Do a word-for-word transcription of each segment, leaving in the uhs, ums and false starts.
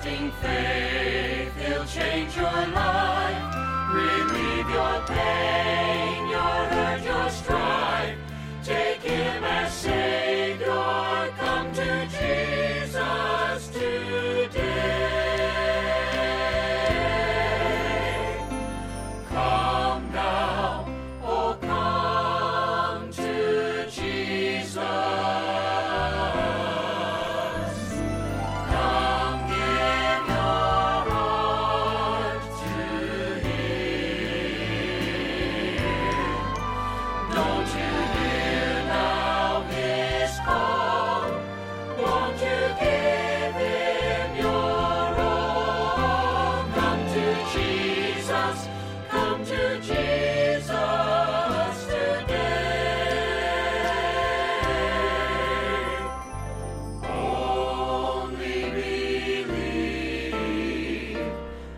trusting faith, He'll change your life, relieve your pain, your hurt, your strife. Take Him as Savior, come to Jesus today. Come now, oh come to Jesus. Come give your heart to Him. Don't you hear now His call? Won't you give Him your all? Come to Jesus, come to Jesus today. Only believe,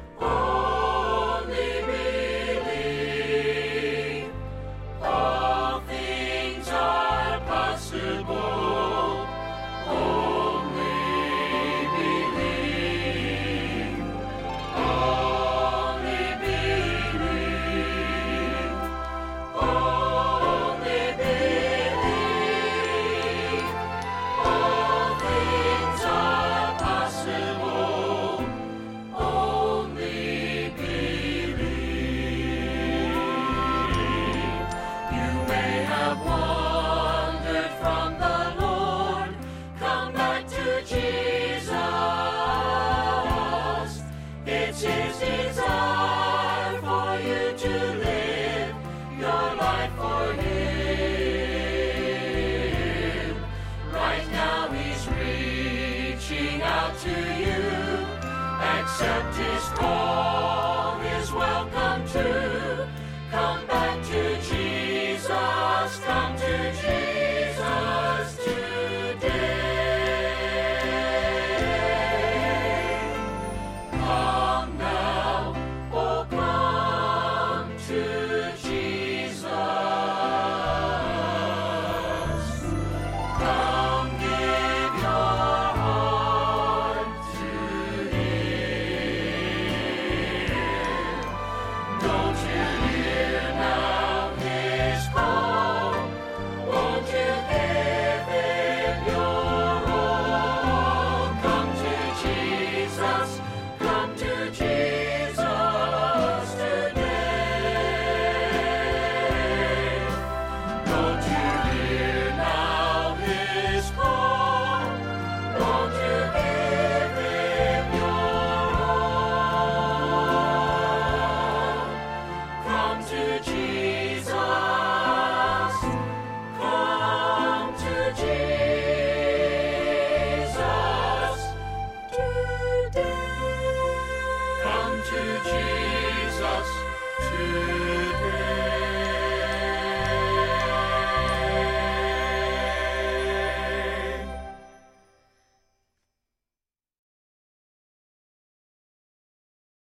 only believe. All things are possible. Only believe, only believe, only believe. All things are possible. Only believe. You may have wandered from the Lord. Come back to Jesus. It's His desire for you to live your life for Him. Right now He's reaching out to you. Accept His call, His welcome too. Come back to Jesus, come to Jesus today. Come now, oh come to Jesus. Come give your heart to Him. Don't you hear now His call? Won't you give Him your all? Come to Jesus, come to Jesus today. Don't you hear now His call? Won't you give Him your all? Come to Jesus, come to Jesus today. Come to Jesus today.